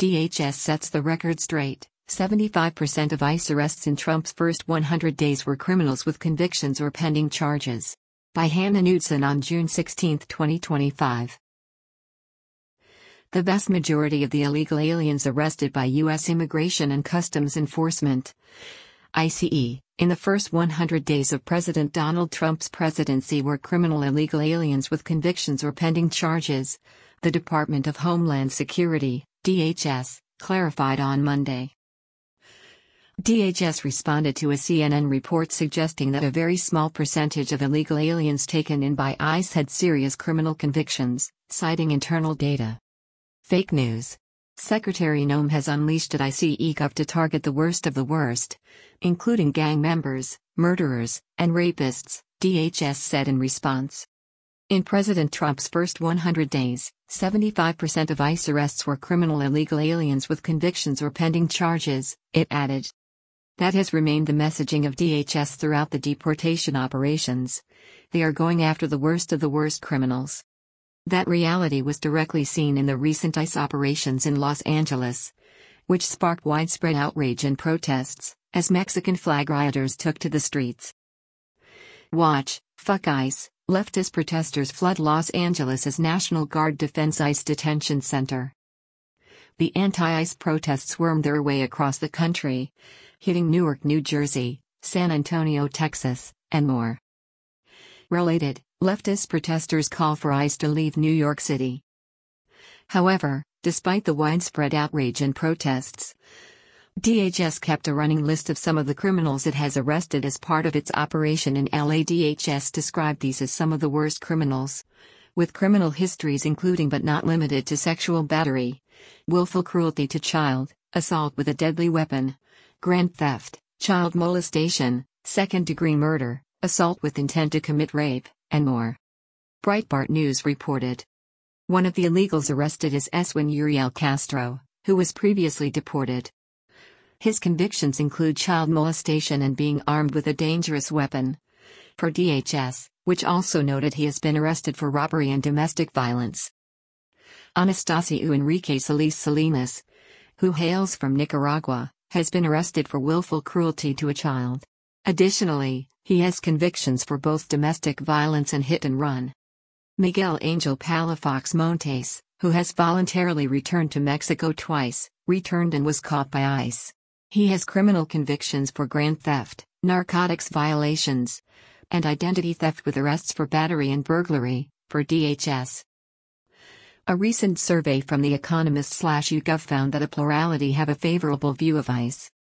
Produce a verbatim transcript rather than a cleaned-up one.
D H S sets the record straight. seventy-five percent of ICE arrests in Trump's first one hundred days were criminals with convictions or pending charges. By Hannah Knudsen on June sixteenth, twenty twenty-five. The vast majority of the illegal aliens arrested by U S Immigration and Customs Enforcement (ICE) in the first one hundred days of President Donald Trump's presidency were criminal illegal aliens with convictions or pending charges, the Department of Homeland Security, D H S, clarified on Monday. D H S responded to a C N N report suggesting that a very small percentage of illegal aliens taken in by ICE had serious criminal convictions, citing internal data. Fake news. Secretary Noem has unleashed at ICE.gov to target the worst of the worst, including gang members, murderers, and rapists, D H S said in response. In President Trump's first one hundred days, seventy-five percent of ICE arrests were criminal illegal aliens with convictions or pending charges, it added. That has remained the messaging of D H S throughout the deportation operations. They are going after the worst of the worst criminals. That reality was directly seen in the recent ICE operations in Los Angeles, which sparked widespread outrage and protests, as Mexican flag rioters took to the streets. Watch, fuck ICE, leftist protesters flood Los Angeles as National Guard defends ICE detention center. The anti-ICE protests swarmed their way across the country, hitting Newark, New Jersey, San Antonio, Texas, and more. Related, leftist protesters call for ICE to leave New York City. However, despite the widespread outrage and protests, D H S kept a running list of some of the criminals it has arrested as part of its operation in L A. D H S described these as some of the worst criminals, with criminal histories including but not limited to sexual battery, willful cruelty to child, assault with a deadly weapon, grand theft, child molestation, second-degree murder, assault with intent to commit rape, and more. Breitbart News reported. One of the illegals arrested is Eswin Uriel Castro, who was previously deported. His convictions include child molestation and being armed with a dangerous weapon. For D H S, which also noted he has been arrested for robbery and domestic violence. Anastasio Enrique Solis Salinas, who hails from Nicaragua, has been arrested for willful cruelty to a child. Additionally, he has convictions for both domestic violence and hit and run. Miguel Angel Palafox Montes, who has voluntarily returned to Mexico twice, returned and was caught by ICE. He has criminal convictions for grand theft, narcotics violations, and identity theft with arrests for battery and burglary, for D H S. A recent survey from The Economist slash YouGov found that a plurality have a favorable view of ICE.